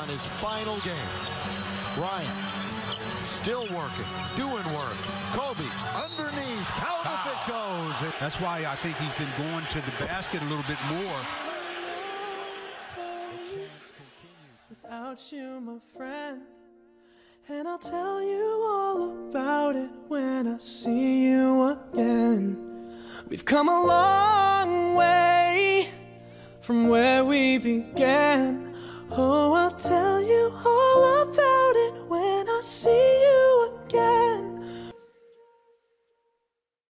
on his final game. Bryant still working, doing work. Kobe underneath, count if it goes. That's why I think he's been going to the basket a little bit more. Without you, my friend, and I'll tell you all about it when I see you again. We've come a long way from where we began. Oh, I'll tell you all about it when I see you.